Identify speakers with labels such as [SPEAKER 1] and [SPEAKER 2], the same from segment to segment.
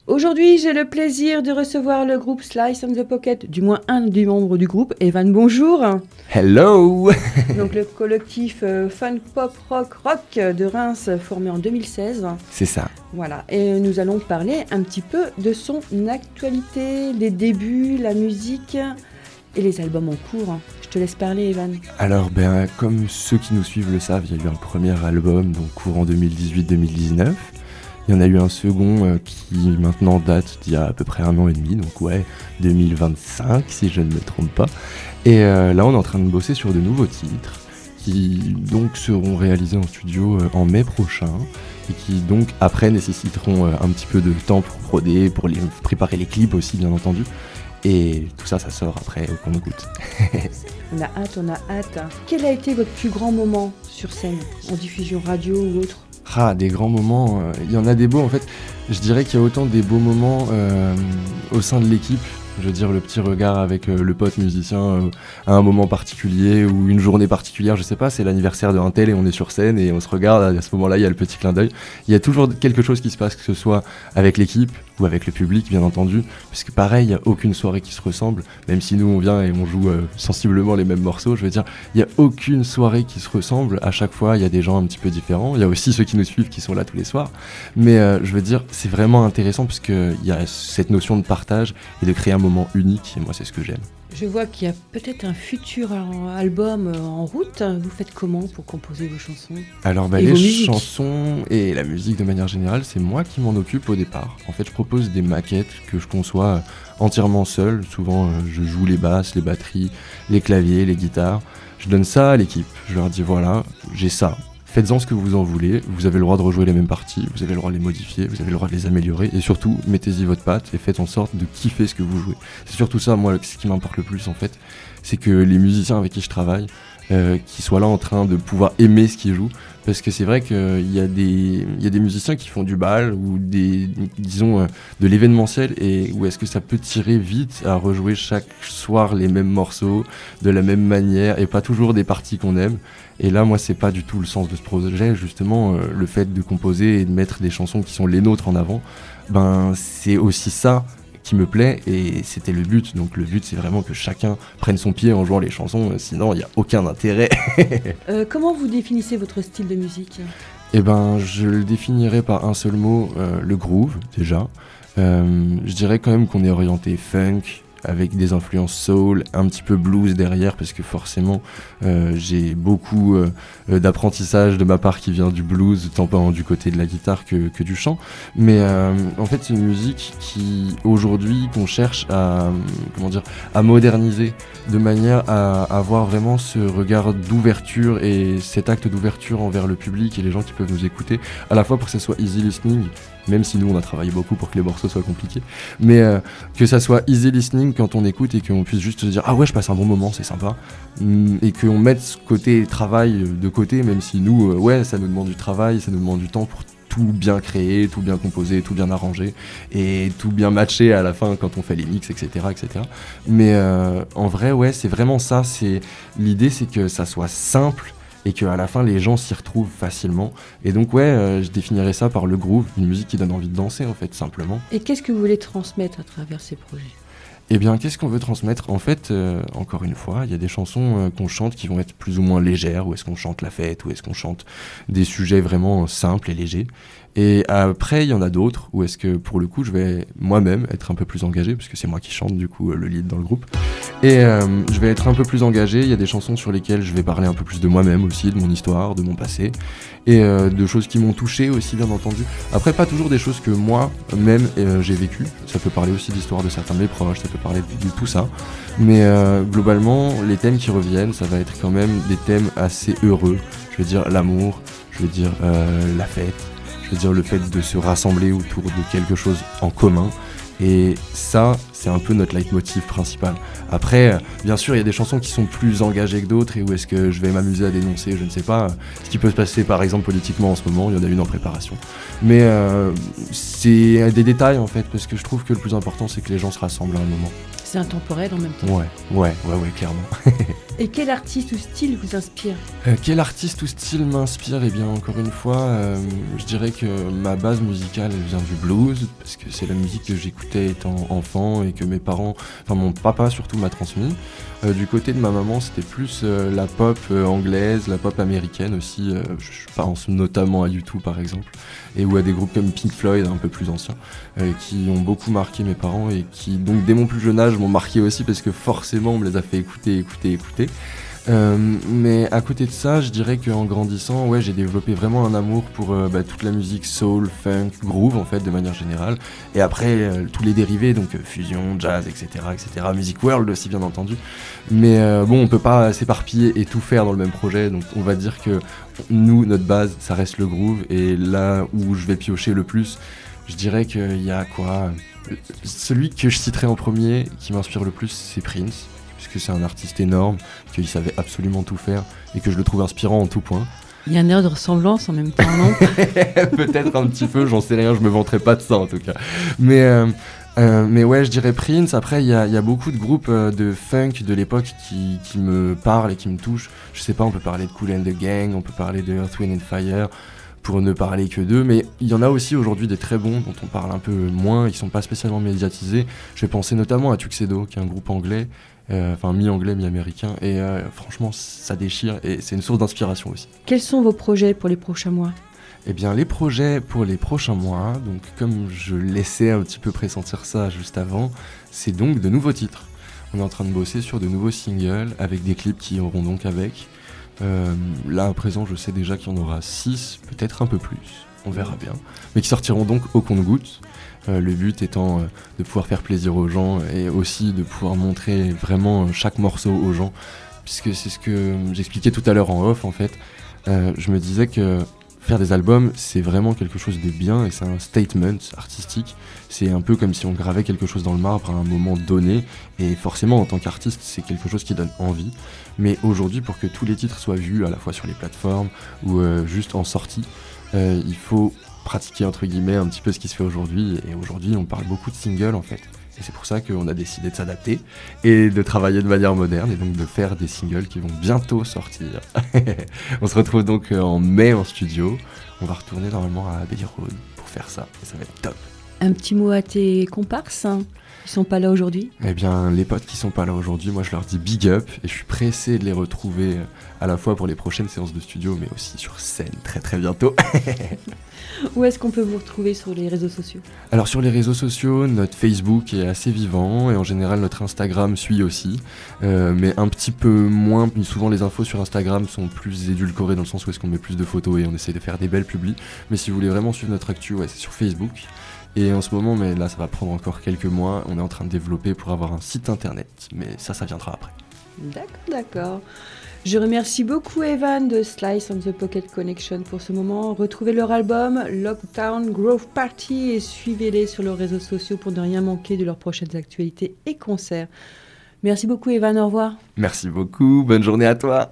[SPEAKER 1] Aujourd'hui, j'ai le plaisir de recevoir le groupe Slice and the Pocket, du moins un des membres du groupe. Evan, bonjour.
[SPEAKER 2] Hello.
[SPEAKER 1] Donc le collectif funk pop rock de Reims, formé en 2016.
[SPEAKER 2] C'est ça.
[SPEAKER 1] Voilà, et nous allons parler un petit peu de son actualité, les débuts, la musique et les albums en cours. Je te laisse parler, Evan.
[SPEAKER 2] Alors, comme ceux qui nous suivent le savent, il y a eu un premier album, donc courant 2018-2019. Il y en a eu un second qui maintenant date d'il y a à peu près 1 an et demi, donc 2025 si je ne me trompe pas. Et là, on est en train de bosser sur de nouveaux titres qui donc seront réalisés en studio en mai prochain et qui donc après nécessiteront un petit peu de temps pour proder, pour préparer les clips aussi bien entendu. Et tout ça, ça sort après qu'on écoute.
[SPEAKER 1] On a hâte. Quel a été votre plus grand moment sur scène, en diffusion radio ou autre ?
[SPEAKER 2] Des grands moments, il y en a des beaux en fait. Je dirais qu'il y a autant des beaux moments au sein de l'équipe. Je veux dire, le petit regard avec le pote musicien à un moment particulier ou une journée particulière, je sais pas, c'est l'anniversaire d'un tel et on est sur scène et on se regarde, à ce moment-là, il y a le petit clin d'œil. Il y a toujours quelque chose qui se passe, que ce soit avec l'équipe ou avec le public, bien entendu, puisque pareil, il n'y a aucune soirée qui se ressemble, même si nous on vient et on joue sensiblement les mêmes morceaux, je veux dire, il n'y a aucune soirée qui se ressemble, à chaque fois, il y a des gens un petit peu différents, il y a aussi ceux qui nous suivent qui sont là tous les soirs, mais je veux dire, c'est vraiment intéressant puisqu'il y a cette notion de partage et de créer un moment unique, et moi c'est ce que j'aime.
[SPEAKER 1] Je vois qu'il y a peut-être un futur album en route. Vous faites comment pour composer vos chansons ?
[SPEAKER 2] Alors les chansons et la musique de manière générale, c'est moi qui m'en occupe au départ. En fait, je propose des maquettes que je conçois entièrement seul. Souvent, je joue les basses, les batteries, les claviers, les guitares. Je donne ça à l'équipe. Je leur dis voilà, j'ai ça. Faites-en ce que vous en voulez, vous avez le droit de rejouer les mêmes parties, vous avez le droit de les modifier, vous avez le droit de les améliorer, et surtout, mettez-y votre patte et faites en sorte de kiffer ce que vous jouez. C'est surtout ça, moi, ce qui m'importe le plus, en fait, c'est que les musiciens avec qui je travaille, qui soient là en train de pouvoir aimer ce qu'ils jouent, parce que c'est vrai qu'il y a des musiciens qui font du bal, ou de l'événementiel, et où est-ce que ça peut tirer vite à rejouer chaque soir les mêmes morceaux, de la même manière, et pas toujours des parties qu'on aime. Et là, moi, c'est pas du tout le sens de ce projet, justement, le fait de composer et de mettre des chansons qui sont les nôtres en avant, c'est aussi ça qui me plaît, et c'était le but. Donc le but, c'est vraiment que chacun prenne son pied en jouant les chansons, sinon il n'y a aucun intérêt.
[SPEAKER 1] Comment vous définissez votre style de musique ?
[SPEAKER 2] Je le définirais par un seul mot, le groove, déjà. Je dirais quand même qu'on est orienté funk, avec des influences soul, un petit peu blues derrière, parce que forcément j'ai beaucoup d'apprentissage de ma part qui vient du blues, tant pas du côté de la guitare que du chant. Mais en fait, c'est une musique qui, aujourd'hui, qu'on cherche à moderniser, de manière à avoir vraiment ce regard d'ouverture et cet acte d'ouverture envers le public et les gens qui peuvent nous écouter, à la fois pour que ça soit easy listening, même si nous on a travaillé beaucoup pour que les morceaux soient compliqués, mais que ça soit easy listening quand on écoute et qu'on puisse juste se dire ah ouais, je passe un bon moment, c'est sympa, et qu'on mette ce côté travail de côté, même si nous ça nous demande du travail, ça nous demande du temps pour tout bien créer, tout bien composer, tout bien arranger et tout bien matcher à la fin quand on fait les mix, etc. Mais en vrai, c'est vraiment ça, l'idée, c'est que ça soit simple et qu'à la fin les gens s'y retrouvent facilement. Et donc je définirais ça par le groove, une musique qui donne envie de danser en fait, simplement.
[SPEAKER 1] Et qu'est-ce que vous voulez transmettre à travers ces projets ?
[SPEAKER 2] Qu'est-ce qu'on veut transmettre ? En fait, encore une fois, il y a des chansons qu'on chante qui vont être plus ou moins légères, où est-ce qu'on chante la fête, où est-ce qu'on chante des sujets vraiment simples et légers. Et après, il y en a d'autres où est-ce que, pour le coup, je vais moi-même être un peu plus engagé, parce que c'est moi qui chante, du coup, le lead dans le groupe. Et je vais être un peu plus engagé. Il y a des chansons sur lesquelles je vais parler un peu plus de moi-même aussi, de mon histoire, de mon passé, et de choses qui m'ont touché aussi, bien entendu. Après, pas toujours des choses que moi-même j'ai vécues. Ça peut parler aussi d'histoire de certains de mes proches, ça peut parler de tout ça. Mais globalement, les thèmes qui reviennent, ça va être quand même des thèmes assez heureux. Je veux dire l'amour, je veux dire la fête, je veux dire le fait de se rassembler autour de quelque chose en commun. Et ça, c'est un peu notre leitmotiv principal. Après, bien sûr, il y a des chansons qui sont plus engagées que d'autres et où est-ce que je vais m'amuser à dénoncer, je ne sais pas, ce qui peut se passer par exemple politiquement en ce moment, il y en a une en préparation. Mais c'est des détails en fait, parce que je trouve que le plus important, c'est que les gens se rassemblent à un moment.
[SPEAKER 1] C'est intemporel en même temps.
[SPEAKER 2] Ouais, clairement.
[SPEAKER 1] Et quel artiste ou style vous inspire ?
[SPEAKER 2] Quel artiste ou style m'inspire ? Eh bien, encore une fois, je dirais que ma base musicale, elle vient du blues, parce que c'est la musique que j'écoutais étant enfant et que mes parents, enfin mon papa surtout, m'a transmis. Du côté de ma maman, c'était plus la pop anglaise, la pop américaine aussi. Je pense notamment à U2 par exemple, et ou à des groupes comme Pink Floyd, un peu plus anciens, qui ont beaucoup marqué mes parents et qui, donc dès mon plus jeune âge, m'ont marqué aussi parce que forcément on me les a fait écouter. Mais à côté de ça, je dirais qu'en grandissant, j'ai développé vraiment un amour pour toute la musique soul, funk, groove en fait de manière générale. Et après tous les dérivés, donc fusion, jazz, etc., music world aussi bien entendu. Mais on peut pas s'éparpiller et tout faire dans le même projet. Donc on va dire que nous, notre base, ça reste le groove. Et là où je vais piocher le plus, je dirais qu'il y a quoi. Celui que je citerai en premier, qui m'inspire le plus, c'est Prince. Puisque c'est un artiste énorme, qu'il savait absolument tout faire et que je le trouve inspirant en tout point.
[SPEAKER 1] Il y a un air de ressemblance en même temps, non ?
[SPEAKER 2] Peut-être un petit peu, j'en sais rien, je me vanterai pas de ça en tout cas. Mais je dirais Prince. Après, il y a beaucoup de groupes de funk de l'époque qui me parlent et qui me touchent. Je sais pas, on peut parler de Kool and the Gang, on peut parler de Earth, Wind and Fire, pour ne parler que d'eux, mais il y en a aussi aujourd'hui des très bons dont on parle un peu moins, ils sont pas spécialement médiatisés. Je vais penser notamment à Tuxedo, qui est un groupe anglais, mi-anglais, mi-américain, et franchement ça déchire et c'est une source d'inspiration aussi.
[SPEAKER 1] Quels sont vos projets pour les prochains mois ?
[SPEAKER 2] Eh bien les projets pour les prochains mois, donc comme je laissais un petit peu pressentir ça juste avant, c'est donc de nouveaux titres. On est en train de bosser sur de nouveaux singles avec des clips qui auront donc avec. Là à présent je sais déjà qu'il y en aura 6, peut-être un peu plus, on verra bien, mais qui sortiront donc au compte-gouttes. Le but étant de pouvoir faire plaisir aux gens et aussi de pouvoir montrer vraiment chaque morceau aux gens, puisque c'est ce que j'expliquais tout à l'heure en off en fait. Je me disais que faire des albums c'est vraiment quelque chose de bien et c'est un statement artistique. C'est un peu comme si on gravait quelque chose dans le marbre à un moment donné, et forcément en tant qu'artiste c'est quelque chose qui donne envie. Mais aujourd'hui, pour que tous les titres soient vus à la fois sur les plateformes ou juste en sortie, il faut pratiquer entre guillemets un petit peu ce qui se fait aujourd'hui. Et aujourd'hui on parle beaucoup de singles en fait, et c'est pour ça qu'on a décidé de s'adapter et de travailler de manière moderne et donc de faire des singles qui vont bientôt sortir. On se retrouve donc en mai en studio, on va retourner normalement à Abbey Road pour faire ça et ça va être top.
[SPEAKER 1] Un petit mot à tes comparses, ils sont pas là aujourd'hui ?
[SPEAKER 2] Eh bien les potes qui sont pas là aujourd'hui, moi je leur dis big up et je suis pressé de les retrouver à la fois pour les prochaines séances de studio mais aussi sur scène très très bientôt.
[SPEAKER 1] Où est-ce qu'on peut vous retrouver sur les réseaux sociaux ?
[SPEAKER 2] Alors sur les réseaux sociaux, notre Facebook est assez vivant et en général notre Instagram suit aussi, mais un petit peu moins. Souvent les infos sur Instagram sont plus édulcorées dans le sens où est-ce qu'on met plus de photos et on essaie de faire des belles publis. Mais si vous voulez vraiment suivre notre actu, c'est sur Facebook. Et en ce moment, mais là ça va prendre encore quelques mois, on est en train de développer pour avoir un site internet, mais ça viendra après.
[SPEAKER 1] D'accord. Je remercie beaucoup Evan de Slice on the Pocket Connection pour ce moment. Retrouvez leur album Lockdown Grove Party et suivez-les sur leurs réseaux sociaux pour ne rien manquer de leurs prochaines actualités et concerts. Merci beaucoup Evan, au revoir.
[SPEAKER 2] Merci beaucoup, bonne journée à toi.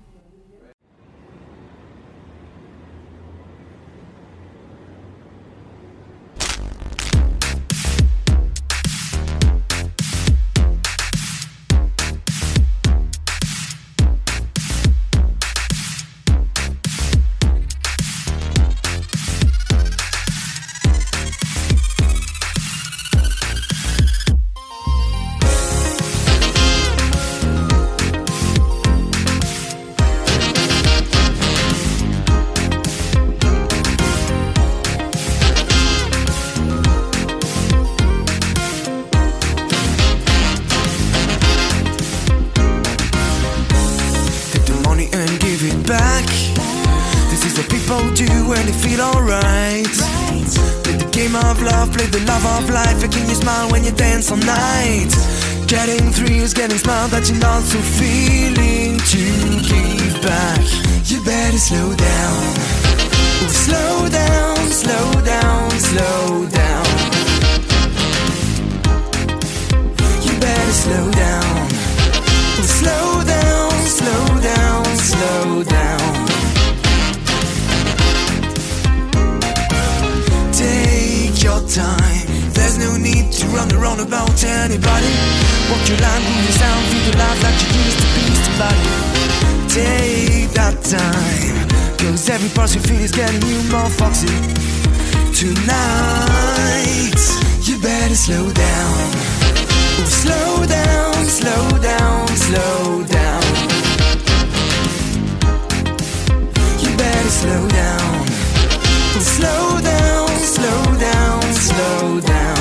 [SPEAKER 3] Play the love of life, making you smile when you dance all night. Getting thrills, getting smiles that you're not so feeling to give back. You better slow down. Oh, slow down, slow down, slow down. You better slow down. Oh, slow down, slow down, slow down. Take your time, there's no need to run the roundabout to anybody. Walk your line, move your sound, feel your life like you used to be somebody. Take that time, cause every pulse you feel is getting you more foxy. Tonight, you better slow down. Oh, slow down, slow down, slow down. You better slow down. Oh, slow down, slow down, slow down.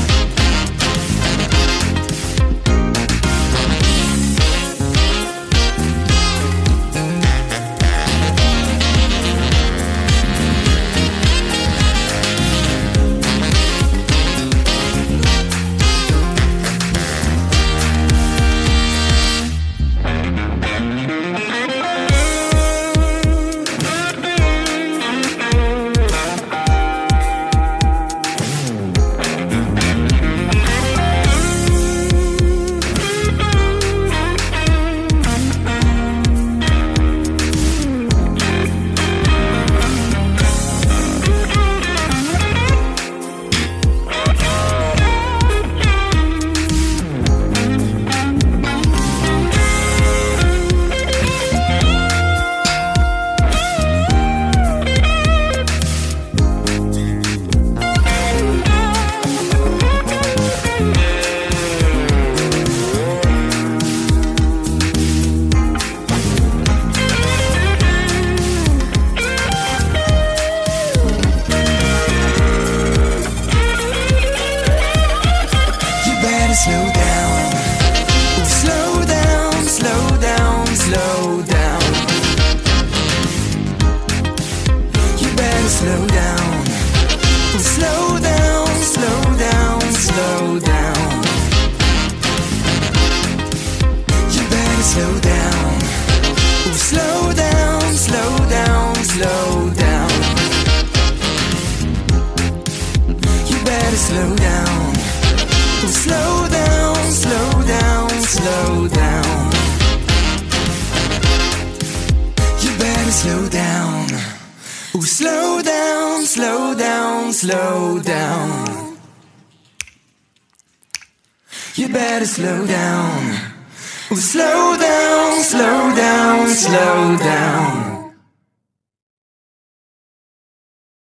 [SPEAKER 3] You better slow down. Oh, slow down, slow down, slow down.